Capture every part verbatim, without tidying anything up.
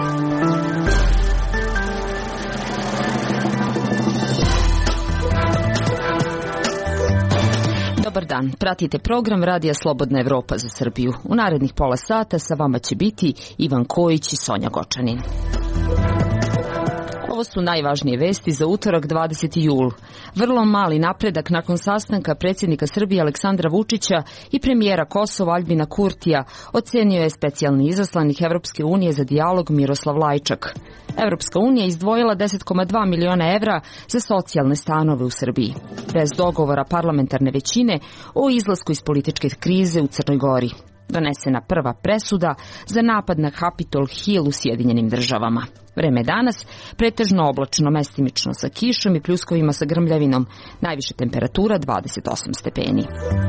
Dobar dan, pratite program Radija Slobodna Evropa za Srbiju. U narednih pola sata sa vama će biti Ivan Kojić i Sonja Gočanin. Ovo su najvažnije vesti za utorak dvadeseti jul. Vrlo mali napredak nakon sastanka predsjednika Srbije Aleksandra Vučića i premijera Kosova Aljbina Kurtija ocenio je specijalni izaslanik Evropske unije za dijalog Miroslav Lajčak. Evropska unija izdvojila deset zarez dva miliona evra za socijalne stanove u Srbiji. Bez dogovora parlamentarne većine o izlasku iz političke krize u Crnoj Gori. Donesena prva presuda za napad na Capitol Hill u Sjedinjenim državama. Vreme danas pretežno oblačno, mestimično sa kišom i pljuskovima sa grmljavinom. Najviša temperatura dvadeset osam stepeni.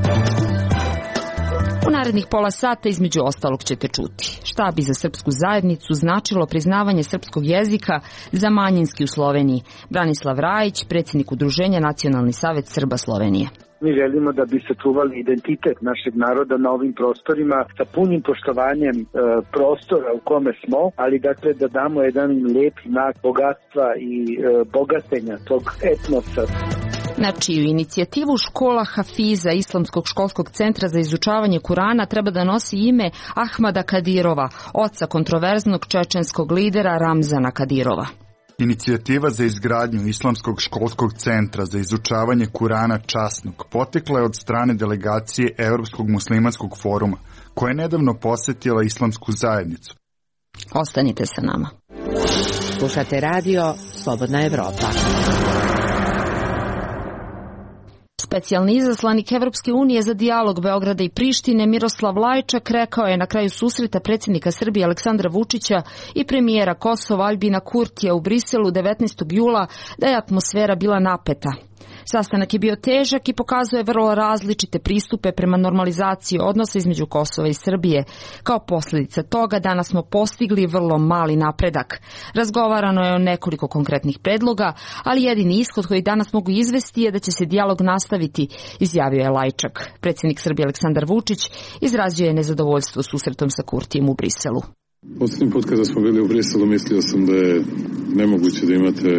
U narednih pola sata između ostalog ćete čuti šta bi za srpsku zajednicu značilo priznavanje srpskog jezika za manjinski u Sloveniji. Branislav Rajić, predsjednik Udruženja Nacionalni savet Srba Slovenije. Mi želimo da bi sačuvali identitet našeg naroda na ovim prostorima sa punim poštovanjem e, prostora u kome smo, ali dakle da damo jedan lep znak bogatstva i e, bogatenja tog etnosa. Na čiju inicijativu škola Hafiza Islamskog školskog centra za izučavanje Kurana treba da nosi ime Ahmada Kadirova, oca kontroverznog čečenskog lidera Ramzana Kadirova. Inicijativa za izgradnju Islamskog školskog centra za izučavanje Kurana časnog potekla je od strane delegacije Evropskog muslimanskog foruma, koja je nedavno posjetila islamsku zajednicu. Ostanite sa nama. Slušate radio Slobodna Evropa. Specijalni izaslanik Evropske unije za dijalog Beograda i Prištine Miroslav Lajčak rekao je na kraju susreta predsjednika Srbije Aleksandra Vučića i premijera Kosova Aljbina Kurtija u Briselu devetnaestog jula da je atmosfera bila napeta. Sastanak je bio težak i pokazuje vrlo različite pristupe prema normalizaciji odnosa između Kosova i Srbije. Kao posljedica toga danas smo postigli vrlo mali napredak. Razgovarano je o nekoliko konkretnih predloga, ali jedini ishod koji danas mogu izvesti je da će se dijalog nastaviti, izjavio je Lajčak. Predsjednik Srbije Aleksandar Vučić izrazio je nezadovoljstvo susretom sa Kurtijem u Briselu. Posljednji put kada smo bili u Briselu mislio sam da je nemoguće da imate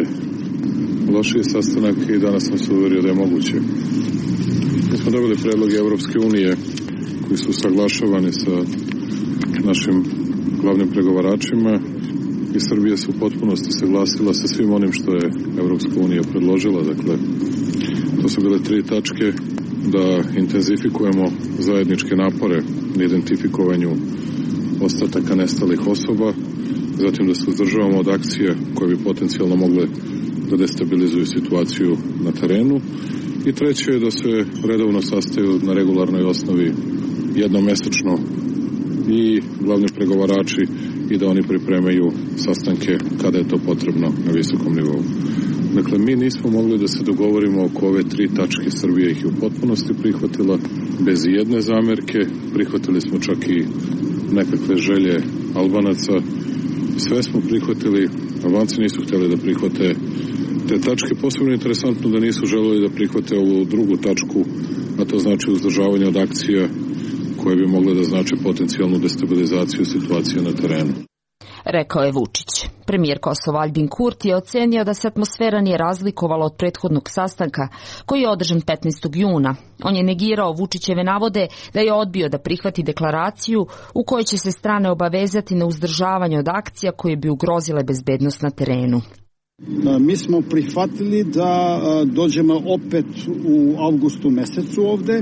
lošiji sastanak i danas sam se uverio da je moguće. Mi smo dobili predloge Evropske unije koji su saglašavani sa našim glavnim pregovaračima i Srbija se u potpunosti saglasila sa svim onim što je Evropska unija predložila. Dakle, to su bile tri tačke: da intenzifikujemo zajedničke napore na identifikovanju ostataka nestalih osoba, zatim da se uzdržavamo od akcija koje bi potencijalno mogle da destabilizuju situaciju na terenu, i treće je da se redovno sastaju na regularnoj osnovi jednomesečno i glavni pregovarači i da oni pripremaju sastanke kada je to potrebno na visokom nivou. Dakle, mi nismo mogli da se dogovorimo oko ove tri tačke. Srbija ih je u potpunosti prihvatila bez jedne zamerke. Prihvatili smo čak i nekakve želje Albanaca. Sve smo prihvatili. Albanci nisu htjeli da prihvate te tačke. Posebno interesantno da nisu želeli da prihvate ovu drugu tačku, a to znači uzdržavanje od akcija koje bi mogle da znače potencijalnu destabilizaciju situacije na terenu. Rekao je Vučić. Premijer Kosova Aljbin Kurti je ocenio da se atmosfera nije razlikovala od prethodnog sastanka koji je održan petnaestog juna. On je negirao Vučićeve navode da je odbio da prihvati deklaraciju u kojoj će se strane obavezati na uzdržavanje od akcija koje bi ugrozile bezbednost na terenu. Mi smo prihvatili da dođemo opet u avgustu mesecu ovde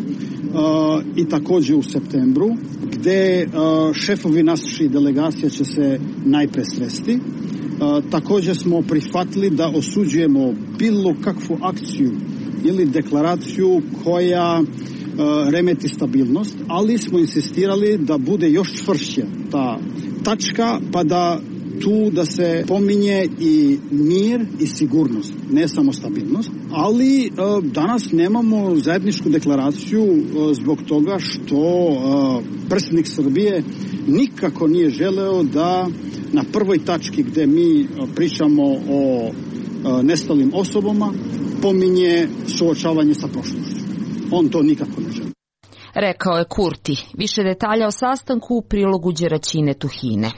i također u septembru, gde šefovi naših delegacija će se najpre sresti. Također smo prihvatili da osuđujemo bilo kakvu akciju ili deklaraciju koja remeti stabilnost, ali smo insistirali da bude još čvršća ta tačka, pa da tu da se pominje i mir i sigurnost, ne samo stabilnost, ali danas nemamo zajedničku deklaraciju zbog toga što predsjednik Srbije nikako nije želeo da na prvoj tački gdje mi pričamo o nestalim osobama pominje suočavanje sa prošlošću. On to nikako ne želi. Rekao je Kurti. Više detalja o sastanku u prilogu Đeraćine Tuhine.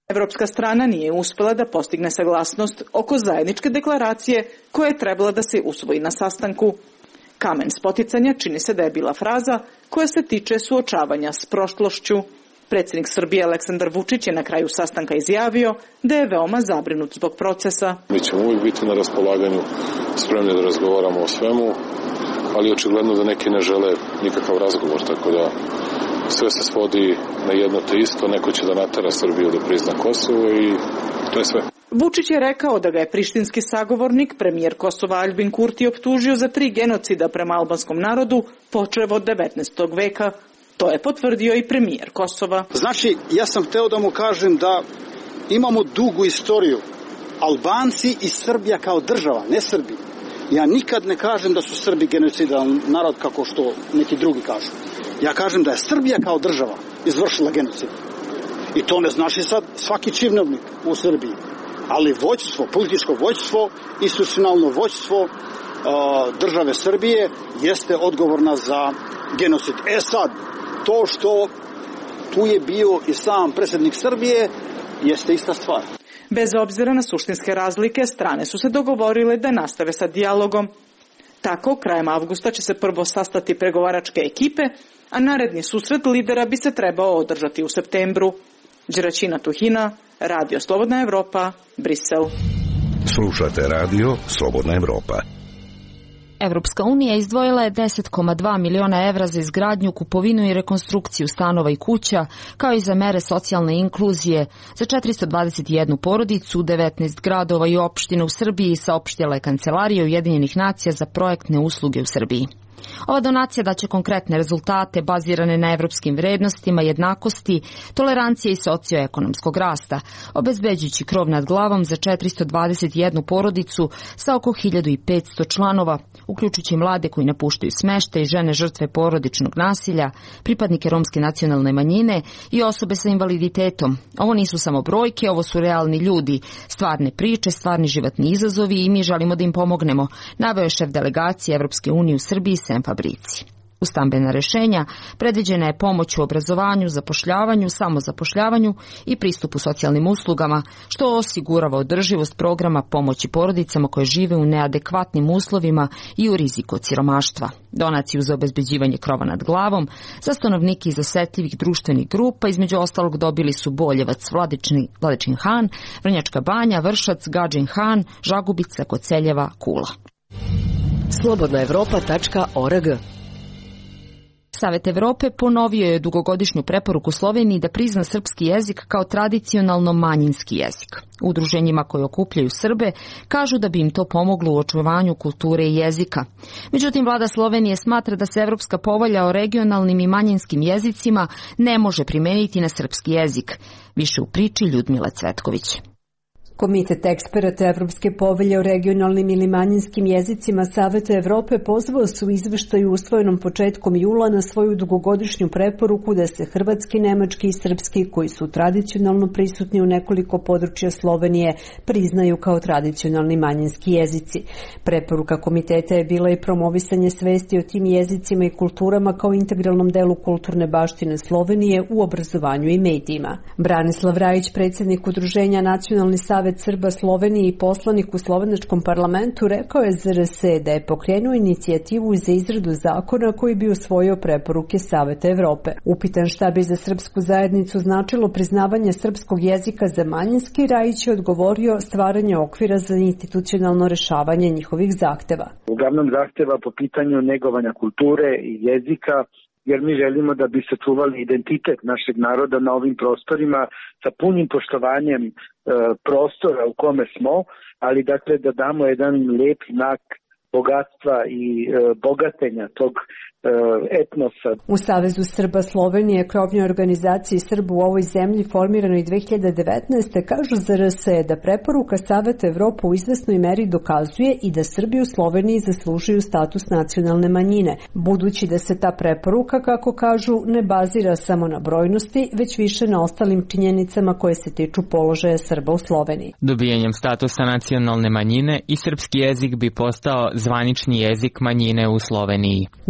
Evropska strana nije uspela da postigne saglasnost oko zajedničke deklaracije koja je trebala da se usvoji na sastanku. Kamen spoticanja čini se da je bila fraza koja se tiče suočavanja s prošlošću. Predsjednik Srbije Aleksandar Vučić je na kraju sastanka izjavio da je veoma zabrinut zbog procesa. Mi ćemo uvijek biti na raspolaganju, spremni da razgovaramo o svemu, ali očigledno da neki ne žele nikakav razgovor, tako da sve se svodi na jedno te isto, neko će da natera Srbiju da prizna Kosovo i to je sve. Vučić je rekao da ga je prištinski sagovornik, premijer Kosova Aljbin Kurti, optužio za tri genocida prema albanskom narodu počev od devetnaestog veka. To je potvrdio i premijer Kosova. Znači, ja sam hteo da mu kažem da imamo dugu istoriju. Albanci i Srbija kao država, ne Srbi. Ja nikad ne kažem da su Srbi genocidan narod kako što neki drugi kažu. Ja kažem da je Srbija kao država izvršila genocid. I to ne znači sad svaki činovnik u Srbiji. Ali vođstvo, političko vođstvo, institucionalno vođstvo uh, države Srbije jeste odgovorna za genocid. E sad, to što tu je bio i sam predsjednik Srbije jeste ista stvar. Bez obzira na suštinske razlike, strane su se dogovorile da nastave sa dijalogom. Tako, krajem avgusta će se prvo sastati pregovaračke ekipe, a naredni susret lidera bi se trebao održati u septembru. Đeraćina Tuhina, Radio Slobodna Evropa, Brisel. Slušate Radio Slobodna Evropa. Evropska unija izdvojila je deset zarez dva miliona evra za izgradnju, kupovinu i rekonstrukciju stanova i kuća, kao i za mere socijalne inkluzije za četiristo dvadeset jednu porodicu u devetnaest gradova i opština u Srbiji, saopštila je Kancelarija Ujedinjenih nacija za projektne usluge u Srbiji. Ova donacija daće konkretne rezultate bazirane na evropskim vrednostima, jednakosti, tolerancije i socioekonomskog rasta, obezbeđujući krov nad glavom za četiristo dvadeset jednu porodicu sa oko hiljadu petsto članova, uključujući mlade koji napuštaju smeštaj, žene žrtve porodičnog nasilja, pripadnike romske nacionalne manjine i osobe sa invaliditetom. Ovo nisu samo brojke, ovo su realni ljudi, stvarne priče, stvarni životni izazovi i mi želimo da im pomognemo, naveo je šef delegacije Evropske unije u Srbiji Sem Fabrici. U stambena rešenja predviđena je pomoć u obrazovanju, zapošljavanju, samozapošljavanju i pristupu socijalnim uslugama, što osigurava održivost programa pomoći porodicama koje žive u neadekvatnim uslovima i u riziku od siromaštva. Donaciju za obezbeđivanje krova nad glavom za stanovnike iz osetljivih društvenih grupa između ostalog dobili su Boljevac, Vladični, Vladičin Han, Vrnjačka Banja, Vršac, Gadžin Han, Žagubica, Koceljeva, Kula. slobodna evropa tačka org. Savet Evrope ponovio je dugogodišnju preporuku Sloveniji da prizna srpski jezik kao tradicionalno manjinski jezik. Udruženjima koje okupljaju Srbe kažu da bi im to pomoglo u očuvanju kulture i jezika. Međutim, vlada Slovenije smatra da se Evropska povelja o regionalnim i manjinskim jezicima ne može primeniti na srpski jezik. Više u priči Ljudmila Cvetković. Komitet eksperata Evropske povelje o regionalnim ili manjinskim jezicima Saveta Evrope pozvao su u izveštaju usvojenom početkom jula na svoju dugogodišnju preporuku da se hrvatski, nemački i srpski, koji su tradicionalno prisutni u nekoliko područja Slovenije, priznaju kao tradicionalni manjinski jezici. Preporuka komiteta je bila i promovisanje svesti o tim jezicima i kulturama kao integralnom delu kulturne baštine Slovenije u obrazovanju i medijima. Branislav Rajić, predsjednik Udruženja Nacionalni savet Srba Slovenije i poslanik u slovenačkom parlamentu, rekao je Z R S da je pokrenuo inicijativu za izradu zakona koji bi usvojio preporuke Saveta Evrope. Upitan šta bi za srpsku zajednicu značilo priznavanje srpskog jezika za manjinski, Rajić je odgovorio stvaranje okvira za institucionalno rešavanje njihovih zahteva. Uglavnom zahteva po pitanju negovanja kulture i jezika, jer mi želimo da bi sačuvali identitet našeg naroda na ovim prostorima sa punim poštovanjem e, prostora u kome smo, ali dakle da damo jedan lep znak bogatstva i e, bogatenja tog e, etnosa. U Savezu Srba Slovenije, krovnoj organizaciji Srba u ovoj zemlji formiranoj dve hiljade devetnaeste. kažu Z R S da preporuka Saveta Evrope u izvesnoj meri dokazuje i da Srbi u Sloveniji zaslužuju status nacionalne manjine, budući da se ta preporuka, kako kažu, ne bazira samo na brojnosti, već više na ostalim činjenicama koje se tiču položaja Srba u Sloveniji. Dobijanjem statusa nacionalne manjine i srpski jezik bi postao zvanični jezik manjine u Sloveniji. Naveo je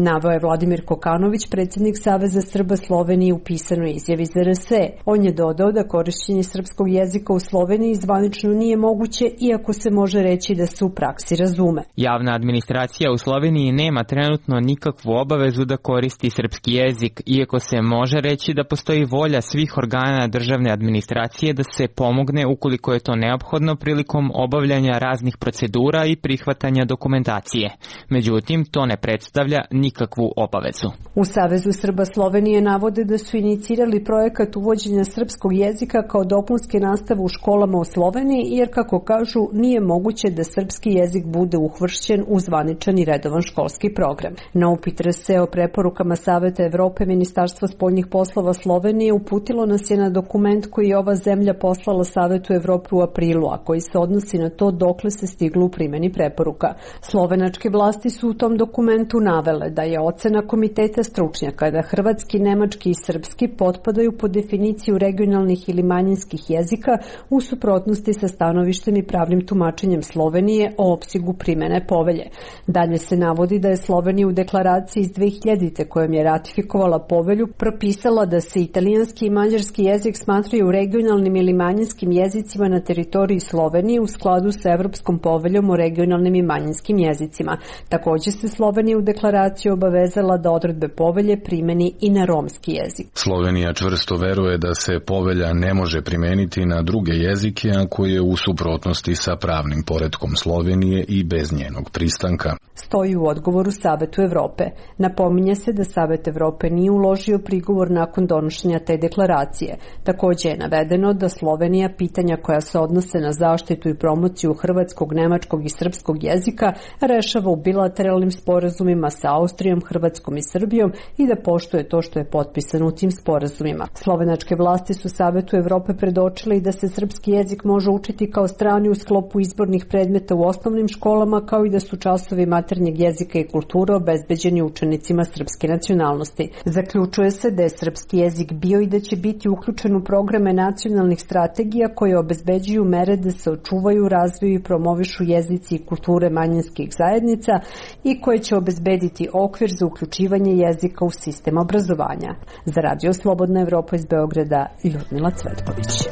Vladimir Kokanović, predsjednik Saveza Srba Slovenije, u pisanoj izjavi za R S E. On je dodao da korišćenje srpskog jezika u Sloveniji zvanično nije moguće, iako se može reći da se u praksi razume. Javna administracija u Sloveniji nema trenutno nikakvu obavezu da koristi srpski jezik, iako se može reći da postoji volja svih organa državne administracije da se pomogne ukoliko je to neophodno prilikom obavljanja raznih procedura i prihvatanja dokumentacije. Međutim, to ne predstavlja nikakvu obavezu. U Savezu Srba Slovenije navode da su inicirali projekat uvođenja srpskog jezika kao dopunske nastave u školama u Sloveniji, jer, kako kažu, nije moguće da srpski jezik bude uvršćen u zvaničan i redovan školski program. Na upit R S E o preporukama Saveta Evrope, Ministarstvo spoljnih poslova Slovenije uputilo nas je na dokument koji je ova zemlja poslala Savetu Evrope u aprilu, a koji se odnosi na to dokle se stiglo u primjeni preporuka. Slovenačke vlasti su u tom dokumentu navele da je ocena komiteta stručnjaka da hrvatski, nemački i srpski potpadaju pod definiciju regionalnih ili manjinskih jezika u suprotnosti sa stanovištem i pravnim tumačenjem Slovenije o opsegu primjene povelje. Dalje se navodi da je Slovenija u deklaraciji iz dve hiljadite kojom je ratifikovala povelju propisala da se italijanski i mađarski jezik smatraju regionalnim ili manjinskim jezicima na teritoriji Slovenije u skladu sa Evropskom poveljom o regionalnim i manjinskim jezicima. Također se Slovenija u deklaraciji obavezala da odredbe povelje primeni i na romski jezik. Slovenija čvrsto veruje da se povelja ne može primeniti na druge jezike ako je u suprotnosti sa pravnim poretkom Slovenije i bez njenog pristanka. Stoji u odgovoru Savetu Evrope. Napominje se da Savet Evrope nije uložio prigovor nakon donošenja te deklaracije. Također je navedeno da Slovenija pitanja koja se odnose na zaštitu i promociju hrvatskog, nemačkog i srpskog jezika rešava u bilateralnim sporazumima sa Austrijom, Hrvatskom i Srbijom i da poštuje to što je potpisano u tim sporazumima. Slovenačke vlasti su Savetu Evrope predočili da se srpski jezik može učiti kao strani u sklopu izbornih predmeta u osnovnim školama, kao i da su časovi maternjeg jezika i kulture obezbeđeni učenicima srpske nacionalnosti. Zaključuje se da je srpski jezik bio i da će biti uključen u programe nacionalnih strategija koje obezbeđuju mere da se očuvaju, razviju i promovišu jezici i kulture manjinskih zajednica i koje će obezbediti okvir za uključivanje jezika u sistem obrazovanja. Za Radio Slobodna Evropa iz Beograda, Ljudmila Cvetković.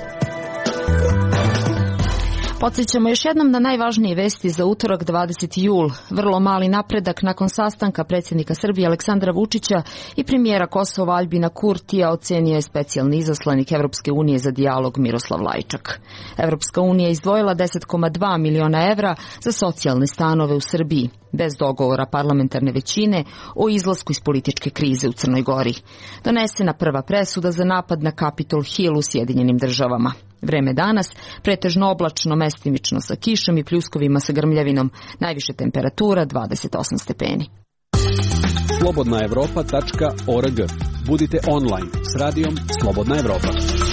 Podsjećamo još jednom na najvažnije vesti za utorak dvadeseti jul. Vrlo mali napredak nakon sastanka predsjednika Srbije Aleksandra Vučića i premijera Kosova Aljbina Kurtija ocenio je specijalni izaslanik Evropske unije za dijalog Miroslav Lajčak. Evropska unija je izdvojila deset zarez dva miliona evra za socijalne stanove u Srbiji, bez dogovora parlamentarne većine o izlasku iz političke krize u Crnoj Gori. Donesena prva presuda za napad na Capitol Hill u Sjedinjenim državama. Vreme danas pretežno oblačno, mestimično sa kišom i pljuskovima sa grmljavinom. Najviše temperatura dvadeset osam stepeni. slobodna evropa tačka org. Budite online s radijom Slobodna Evropa.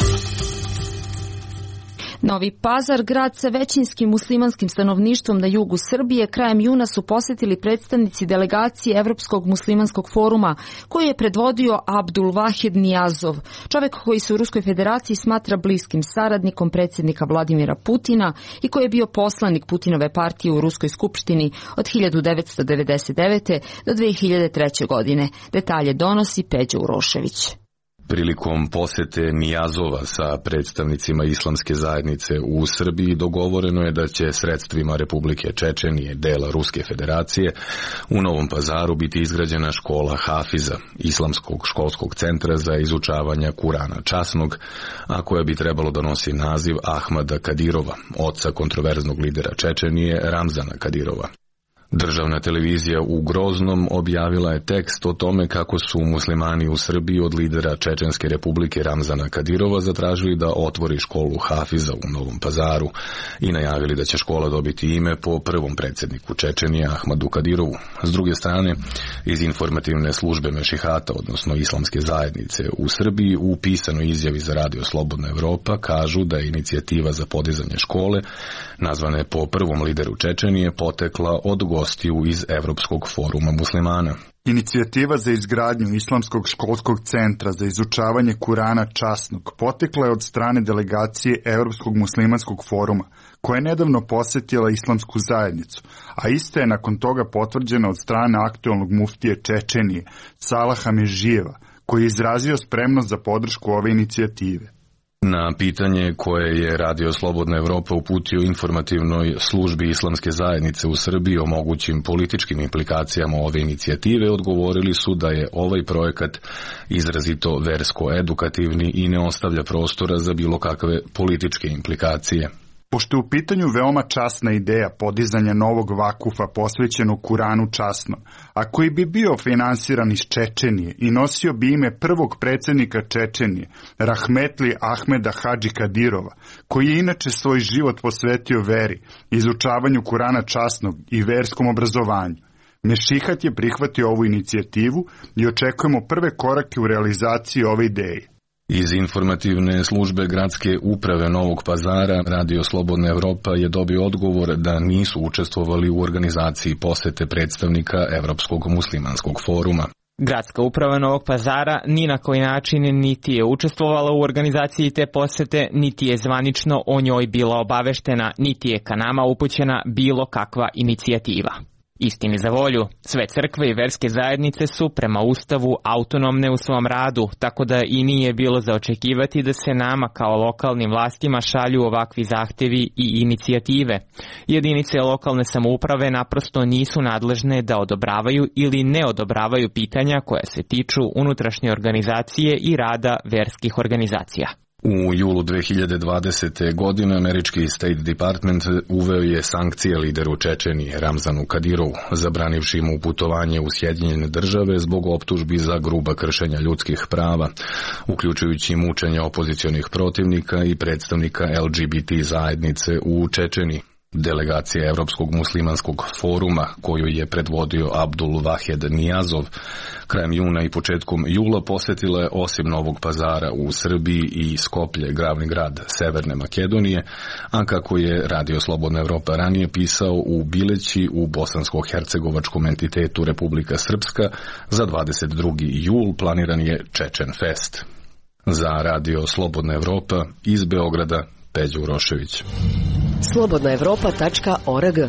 Novi Pazar, grad sa većinskim muslimanskim stanovništvom na jugu Srbije, krajem juna su posjetili predstavnici delegacije Evropskog muslimanskog foruma, koji je predvodio Abdul Vahid Nijazov, čovjek koji se u Ruskoj federaciji smatra bliskim saradnikom predsjednika Vladimira Putina i koji je bio poslanik Putinove partije u Ruskoj skupštini od hiljadu devetsto devedeset devete. do dve hiljade treće. godine. Detalje donosi Peđa Urošević. Prilikom posete Nijazova sa predstavnicima islamske zajednice u Srbiji dogovoreno je da će sredstvima Republike Čečenije, dela Ruske federacije, u Novom Pazaru biti izgrađena škola Hafiza, islamskog školskog centra za izučavanje Kurana časnog, a koja bi trebalo da nosi naziv Ahmada Kadirova, oca kontroverznog lidera Čečenije Ramzana Kadirova. Državna televizija u Groznom objavila je tekst o tome kako su muslimani u Srbiji od lidera Čečenske republike Ramzana Kadirova zatražili da otvori školu Hafiza u Novom Pazaru i najavili da će škola dobiti ime po prvom predsjedniku Čečenije Ahmadu Kadirovu. S druge strane, iz informativne službe Mešihata, odnosno islamske zajednice u Srbiji, u pisanoj izjavi za Radio Slobodna Evropa kažu da je inicijativa za podizanje škole, nazvane po prvom lideru Čečenije, potekla od gostiju iz Evropskog foruma muslimana. Inicijativa za izgradnju Islamskog školskog centra za izučavanje Kurana časnog potekla je od strane delegacije Evropskog muslimanskog foruma, koja je nedavno posetila islamsku zajednicu, a ista je nakon toga potvrđena od strane aktualnog muftije Čečenije, Salaha Mežijeva, koji je izrazio spremnost za podršku ove inicijative. Na pitanje koje je Radio Slobodna Evropa uputio informativnoj službi islamske zajednice u Srbiji o mogućim političkim implikacijama ove inicijative, odgovorili su da je ovaj projekat izrazito versko-edukativni i ne ostavlja prostora za bilo kakve političke implikacije. Pošto je u pitanju veoma časna ideja podizanja novog vakufa posvećenog Kuranu časnom, a koji bi bio finansiran iz Čečenije i nosio bi ime prvog predsjednika Čečenije, Rahmetli Ahmeda Hadži Kadirova, koji je inače svoj život posvetio veri, izučavanju Kurana časnog i verskom obrazovanju, Mešihat je prihvatio ovu inicijativu i očekujemo prve korake u realizaciji ove ideje. Iz informativne službe gradske uprave Novog Pazara, Radio Slobodna Evropa je dobio odgovor da nisu učestvovali u organizaciji posete predstavnika Evropskog muslimanskog foruma. Gradska uprava Novog Pazara ni na koji način niti je učestvovala u organizaciji te posete, niti je zvanično o njoj bila obaveštena, niti je ka nama upućena bilo kakva inicijativa. Istini za volju, sve crkve i verske zajednice su prema Ustavu autonomne u svom radu, tako da i nije bilo za očekivati da se nama kao lokalnim vlastima šalju ovakvi zahtevi i inicijative. Jedinice lokalne samouprave naprosto nisu nadležne da odobravaju ili ne odobravaju pitanja koja se tiču unutrašnje organizacije i rada verskih organizacija. U julu dve hiljade dvadesete. godine američki State Department uveo je sankcije lideru Čečenije Ramzanu Kadirovu, zabranivši mu putovanje u Sjedinjene države zbog optužbi za gruba kršenja ljudskih prava, uključujući mučenja opozicionih protivnika i predstavnika L G B T zajednice u Čečeniji. Delegacija Evropskog muslimanskog foruma, koju je predvodio Abdul Vahed Nijazov, krajem juna i početkom jula posetila je osim Novog Pazara u Srbiji i Skoplje, glavni grad Severne Makedonije, a kako je Radio Slobodna Evropa ranije pisao, u Bileći u bosansko-hercegovačkom entitetu Republika Srpska za dvadeset drugi jul planiran je Čečen Fest. Za Radio Slobodna Evropa iz Beograda, Peđa Urošević. slobodna evropa tačka org.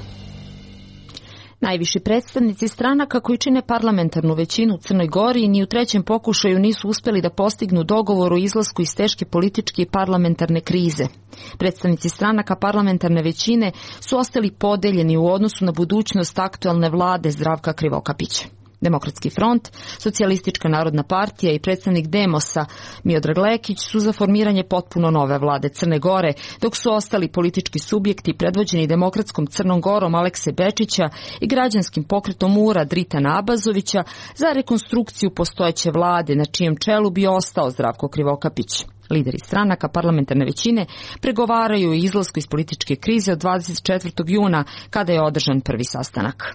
Najviši predstavnici stranaka koji čine parlamentarnu većinu u Crnoj Gori ni u trećem pokušaju nisu uspjeli da postignu dogovor o izlasku iz teške političke i parlamentarne krize. Predstavnici stranaka parlamentarne većine su ostali podeljeni u odnosu na budućnost aktualne vlade Zdravka Krivokapića. Demokratski front, Socijalistička narodna partija i predstavnik Demosa Miodrag Lekić su za formiranje potpuno nove vlade Crne Gore, dok su ostali politički subjekti predvođeni Demokratskom Crnom Gorom Alekse Bečića i građanskim pokretom Ura Dritana Abazovića za rekonstrukciju postojeće vlade na čijem čelu bi ostao Zdravko Krivokapić. Lideri stranaka parlamentarne većine pregovaraju o izlasku iz političke krize od dvadeset četvrtog juna kada je održan prvi sastanak.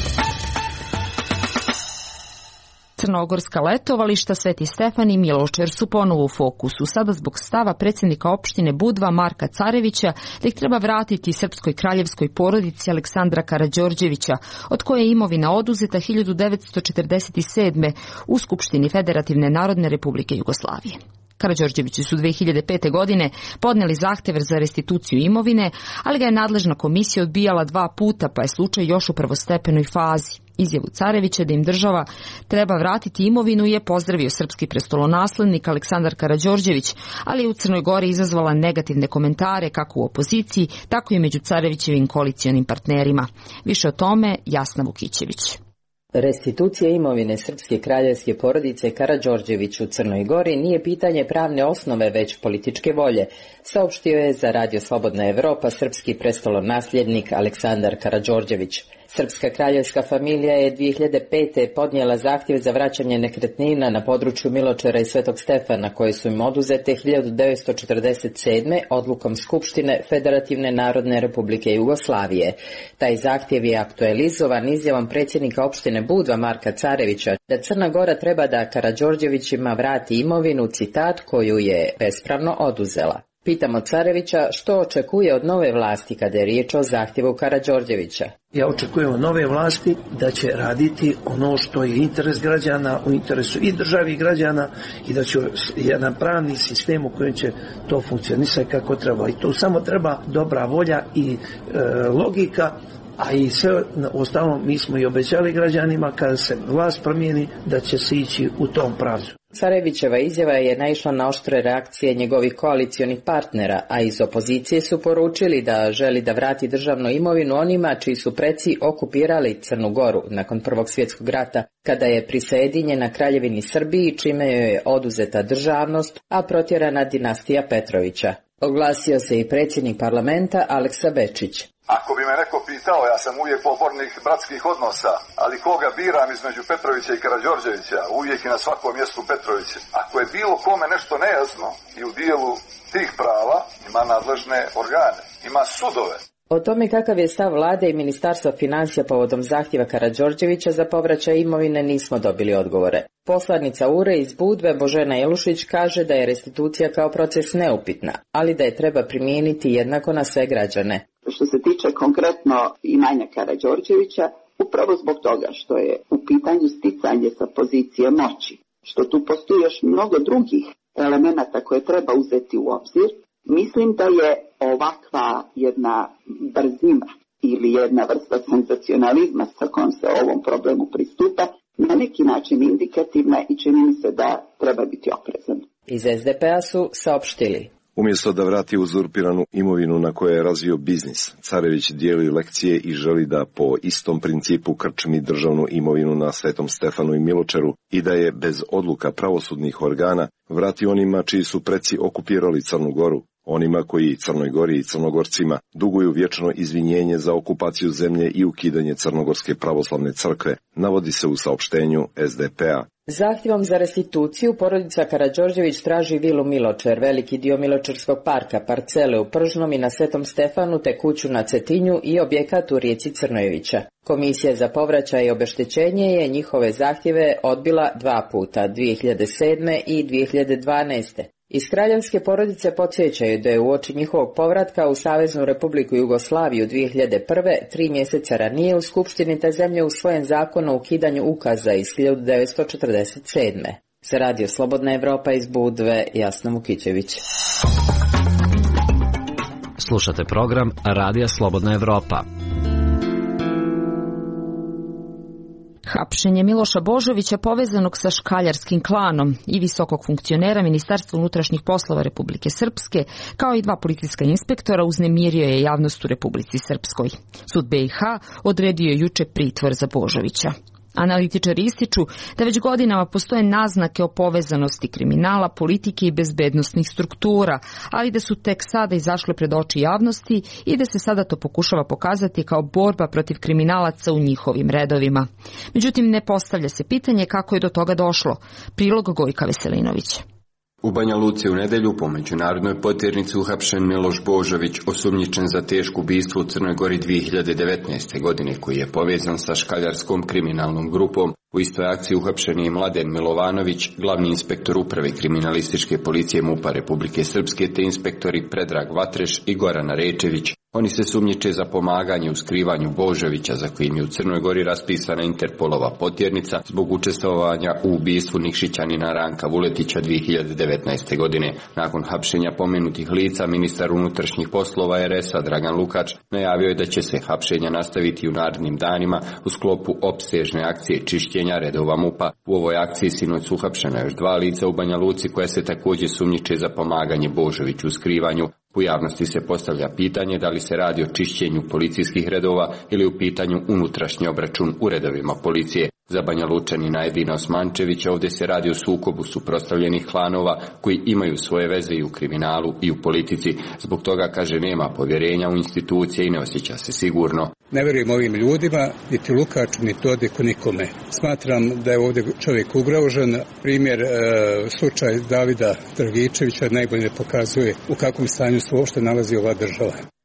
Crnogorska letovališta Sveti Stefan i Miločer su ponovo u fokusu, sada zbog stava predsjednika opštine Budva Marka Carevića da ih treba vratiti srpskoj kraljevskoj porodici Aleksandra Karađorđevića, od koje je imovina oduzeta hiljadu devetsto četrdeset sedme. u Skupštini Federativne Narodne Republike Jugoslavije. Karađorđevići su dve hiljade pete. godine podneli zahtev za restituciju imovine, ali ga je nadležna komisija odbijala dva puta, pa je slučaj još u prvostepenoj fazi. Izjavu Carevića da im država treba vratiti imovinu je pozdravio srpski prestolonaslednik Aleksandar Karađorđević, ali je u Crnoj Gori izazvala negativne komentare kako u opoziciji, tako i među Carevićevim koalicijonim partnerima. Više o tome Jasna Vukićević. Restitucija imovine srpske kraljevske porodice Karađorđević u Crnoj Gori nije pitanje pravne osnove, već političke volje, saopštio je za Radio Slobodna Evropa srpski prestolonasljednik Aleksandar Karađorđević. Srpska kraljevska familija je dve hiljade pete. podnijela zahtjev za vraćanje nekretnina na području Miločera i Svetog Stefana, koje su im oduzete hiljadu devetsto četrdeset sedme. odlukom Skupštine Federativne Narodne Republike Jugoslavije. Taj zahtjev je aktualizovan izjavom predsjednika opštine Budva Marka Carevića da Crna Gora treba da Karađorđevićima vrati imovinu, citat, koju je bespravno oduzela. Pitamo Carevića što očekuje od nove vlasti kada je riječ o zahtjevu Karađorđevića. Ja očekujem od nove vlasti da će raditi ono što je interes građana, u interesu i državi i građana, i da će jedan pravni sistem u kojem će to funkcionisati kako treba. I to samo treba dobra volja i e, logika, a i sve ostalo mi smo i obećali građanima kada se vlast promijeni da će se ići u tom pravcu. Carevićeva izjava je naišla na oštre reakcije njegovih koalicionih partnera, a iz opozicije su poručili da želi da vrati državnu imovinu onima čiji su preci okupirali Crnu Goru nakon Prvog svjetskog rata, kada je prisajedinjena Kraljevini Srbiji, čime joj je oduzeta državnost, a protjerana dinastija Petrovića. Oglasio se i predsjednik parlamenta Aleksa Bečić. Ako bi me neko pitao, ja sam uvijek pobornik bratskih odnosa, ali koga biram između Petrovića i Karađorđevića, uvijek i na svakom mjestu Petrovića. Ako je bilo kome nešto nejasno i u dijelu tih prava, ima nadležne organe, ima sudove. O tome kakav je stav vlade i Ministarstva financija povodom zahtjeva Karađorđevića za povraćaj imovine nismo dobili odgovore. Poslanica U R E iz Budve Božena Jelušić kaže da je restitucija kao proces neupitna, ali da je treba primijeniti jednako na sve građane. Što se tiče konkretno imanja Karađorđevića, upravo zbog toga što je u pitanju sticanje sa pozicije moći, što tu postoji još mnogo drugih elemenata koje treba uzeti u obzir, mislim da je ovakva jedna brzina ili jedna vrsta senzacionalizma sa kojom se ovom problemu pristupa na neki način indikativna i čini mi se da treba biti oprezan. Iz S D P-a su saopštili: umjesto da vrati uzurpiranu imovinu na kojoj je razvio biznis, Carević dijeli lekcije i želi da po istom principu krčmi državnu imovinu na Svetom Stefanu i Miločeru i da je bez odluka pravosudnih organa vrati onima čiji su preci okupirali Crnu Goru, onima koji Crnoj Gori i Crnogorcima duguju vječno izvinjenje za okupaciju zemlje i ukidanje Crnogorske pravoslavne crkve, navodi se u saopštenju S D P-a. Zahtjevom za restituciju porodica Karađorđević traži vilu Miločer, veliki dio Miločerskog parka, parcele u Pržnom i na Svetom Stefanu te kuću na Cetinju i objekat u rijeci Crnojevića. Komisija za povraćaj i obeštećenje je njihove zahtjeve odbila dva puta, dvije hiljade sedme i dvije hiljade dvanaeste. Iz kraljevske porodice podsjećaju da je uoči njihovog povratka u Saveznu Republiku Jugoslaviju dvije hiljade prve. tri mjeseca ranije u Skupštini te zemlje usvojen zakon o ukidanju ukaza iz hiljadu devetsto četrdeset sedme. Za Radio Slobodna Evropa iz Budve, Jasna Mukićević. Slušate program Radija Slobodna Evropa. Hapšenje Miloša Božovića povezanog sa škaljarskim klanom i visokog funkcionera Ministarstva unutrašnjih poslova Republike Srpske, kao i dva policijska inspektora, uznemirio je javnost u Republici Srpskoj. Sud B i H odredio je juče pritvor za Božovića. Analitičari ističu da već godinama postoje naznake o povezanosti kriminala, politike i bezbednostnih struktura, ali da su tek sada izašle pred oči javnosti i da se sada to pokušava pokazati kao borba protiv kriminalaca u njihovim redovima. Međutim, ne postavlja se pitanje kako je do toga došlo. Prilog Gojka Veselinović. U Banja Luci u nedjelju po međunarodnoj potjernici uhapšen Miloš Božović, osumnjičen za teško ubistvo u Crnoj Gori dvije hiljade devetnaeste. godine, koji je povezan sa škaljarskom kriminalnom grupom. U istoj akciji uhapšen je Mladen Milovanović, glavni inspektor uprave kriminalističke policije MUP-a Republike Srpske, te inspektori Predrag Vatreš i Goran Rečević. Oni se sumnjiče za pomaganje u skrivanju Božovića, za kojim je u Crnoj Gori raspisana Interpolova potjernica zbog učestvovanja u ubistvu Nikšićanina Ranka Vuletića dvije hiljade devetnaeste. godine. Nakon hapšenja pomenutih lica, ministar unutrašnjih poslova R S-a Dragan Lukač najavio je da će se hapšenja nastaviti u narednim danima u sklopu opsežne akcije čišćenja redova MUP-a. U ovoj akciji sinoć su uhapšena još dva lica u Banja Luci koja se također sumnjiče za pomaganje Božoviću u skrivanju. U javnosti se postavlja pitanje da li se radi o čišćenju policijskih redova ili u pitanju unutrašnji obračun u redovima policije. Za Banja Lučanina Edina Osmančevića ovdje se radi o sukobu suprotstavljenih klanova koji imaju svoje veze i u kriminalu i u politici. Zbog toga, kaže, nema povjerenja u institucije i ne osjeća se sigurno. Ne vjerujem ovim ljudima, niti Lukaču, niti Dodiku, nikome. Smatram da je ovdje čovjek ugrožen. Primjer, e, slučaj Davida Dragičevića najbolje pokazuje u kakvom stanju se uopšte nalazi ova država.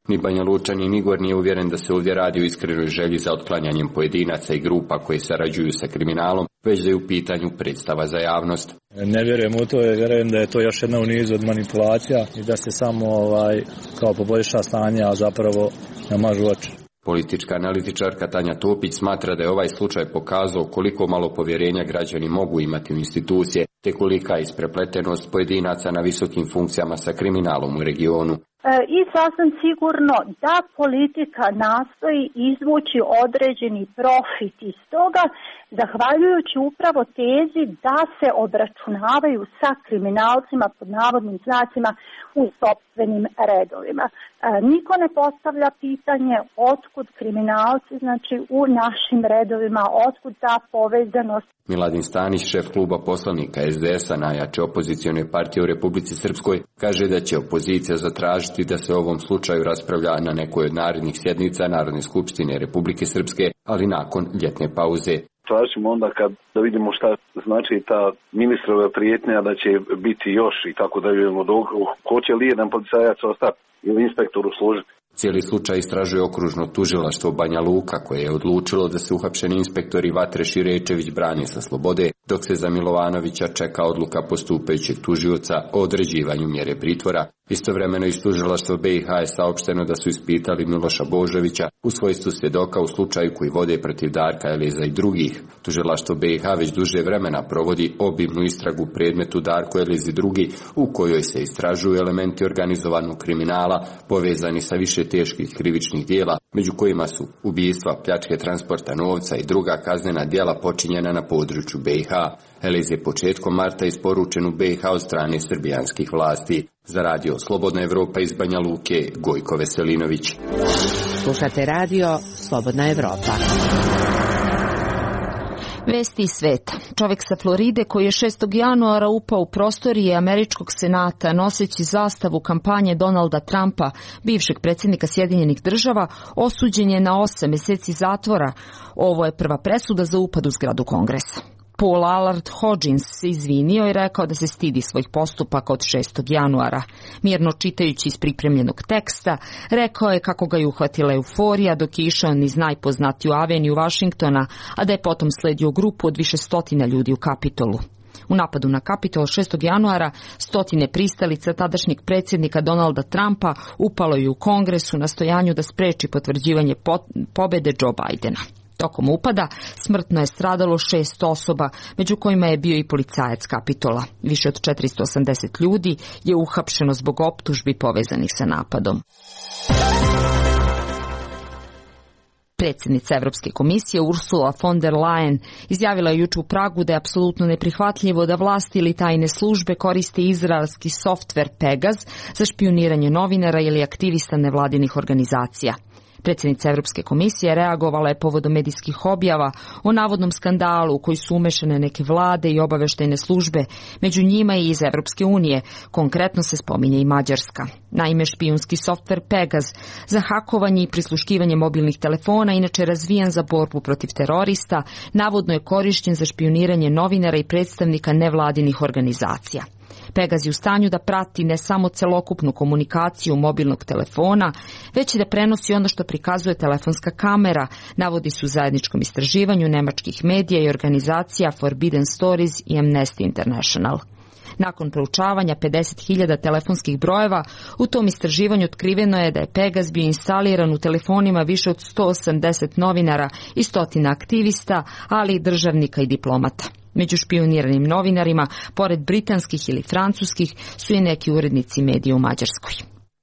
Ni Banja Lučanin ni Igor nije uvjeren da se ovdje radi o iskrenoj želji za otklanjanjem pojedinaca i grupa koje sarađuju sa kriminalom, već da je u pitanju predstava za javnost. Ne vjerujem u to, vjerujem da je to još jedna u nizu od manipulacija i da se samo ovaj, kao poboljša stanje, a zapravo namažu oči. Politička analitičarka Tanja Topić smatra da je ovaj slučaj pokazao koliko malo povjerenja građani mogu imati u institucije, te kolika je isprepletenost pojedinaca na visokim funkcijama sa kriminalom u regionu. I sasvim sigurno da politika nastoji izvući određeni profit iz toga, zahvaljujući upravo tezi da se obračunavaju sa kriminalcima pod navodnim znacima u sopstvenim redovima. Niko ne postavlja pitanje otkud kriminalci, znači u našim redovima, otkud ta povezanost. Miladin Stanić, šef kluba poslanika es de es a najjače opozicione partije u Republici Srpskoj, kaže da će opozicija zatražiti da se o ovom slučaju raspravlja na nekoj od narednih sjednica Narodne skupštine Republike Srpske, ali nakon ljetne pauze. Tražimo onda kad da vidimo šta znači ta ministrova prijetnja da će biti još i tako da vidimo hoće li jedan policajac ostati ili inspektor u službi. Cijeli slučaj istražuje okružno tužilaštvo Banja Luka, koje je odlučilo da se uhapšeni inspektori Vatre Širečević brane sa slobode, dok se za Milovanovića čeka odluka postupajućeg tužioca o određivanju mjere pritvora. Istovremeno iz tužilaštva be i ha je saopšteno da su ispitali Miloša Božovića u svojstvu svjedoka u slučaju koji vode protiv Darka Eleza i drugih. Tužilaštvo be i ha već duže vremena provodi obimnu istragu predmetu Darko Elez i drugi, u kojoj se istražuju elementi organizovanog kriminala povezani sa više teških krivičnih dijela, među kojima su ubijstva, pljačke transporta novca i druga kaznena djela počinjena na području be i ha. Elez je početkom marta isporučen u be i ha od strane srbijanskih vlasti. Za radio Slobodna Evropa iz Banja Luke, Gojko Veselinović. Slušate radio Slobodna Evropa. Vesti iz sveta. Čovjek sa Floride koji je šestog januara upao u prostorije Američkog senata noseći zastavu kampanje Donalda Trumpa, bivšeg predsjednika Sjedinjenih država, osuđen je na osam mjeseci zatvora. Ovo je prva presuda za upad u zgradu Kongresa. Paul Allard Hodgins se izvinio i rekao da se stidi svojih postupaka od šestog januara. Mirno čitajući iz pripremljenog teksta, rekao je kako ga je uhvatila euforija dok je išao niz najpoznatiju aveniju Washingtona, a da je potom sledio grupu od više stotina ljudi u Kapitolu. U napadu na Kapitol šestog januara stotine pristalica tadašnjeg predsjednika Donalda Trumpa upalo je u Kongres u nastojanju da spreči potvrđivanje pobjede Joe Bidena. Tokom upada smrtno je stradalo šest osoba, među kojima je bio i policajac Kapitola. Više od četiristo osamdeset ljudi je uhapšeno zbog optužbi povezanih sa napadom. Predsjednica Evropske komisije Ursula von der Leyen izjavila je jučer u Pragu da je apsolutno neprihvatljivo da vlasti ili tajne službe koriste izraelski softver Pegaz za špijuniranje novinara ili aktivista nevladinih organizacija. Predsjednica Evropske komisije reagovala je povodom medijskih objava o navodnom skandalu u koji su umešane neke vlade i obaveštajne službe, među njima i iz Evropske unije, konkretno se spominje i Mađarska. Naime, špijunski softver Pegaz za hakovanje i prisluškivanje mobilnih telefona, inače razvijan za borbu protiv terorista, navodno je korišten za špijuniranje novinara i predstavnika nevladinih organizacija. Pegaz je u stanju da prati ne samo celokupnu komunikaciju mobilnog telefona, već i da prenosi ono što prikazuje telefonska kamera, navodi se u zajedničkom istraživanju nemačkih medija i organizacija Forbidden Stories i Amnesty International. Nakon proučavanja pedeset hiljada telefonskih brojeva, u tom istraživanju otkriveno je da je Pegaz bio instaliran u telefonima više od sto osamdeset novinara i stotina aktivista, ali i državnika i diplomata. Među špijuniranim novinarima, pored britanskih ili francuskih, su i neki urednici medija u Mađarskoj.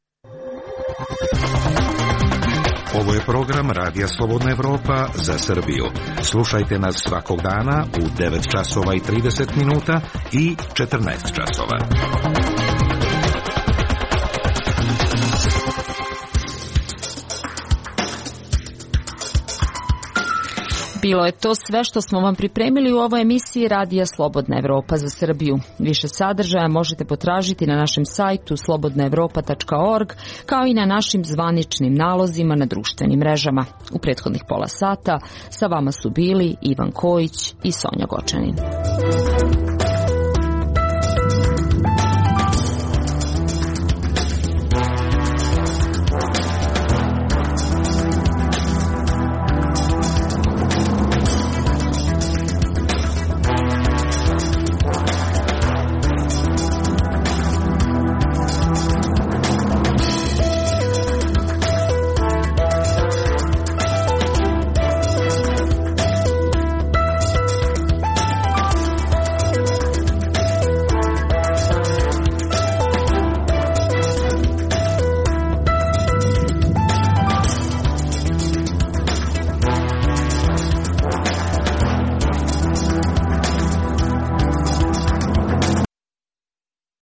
Ovo je program Radija Slobodna Evropa za Srbiju. Slušajte nas svakog dana u devet časova i trideset minuta i četrnaest časova. Bilo je to sve što smo vam pripremili u ovoj emisiji Radija Slobodna Evropa za Srbiju. Više sadržaja možete potražiti na našem sajtu slobodna evropa tačka org, kao i na našim zvaničnim nalozima na društvenim mrežama. U prethodnih pola sata sa vama su bili Ivan Kojić i Sonja Gočanin.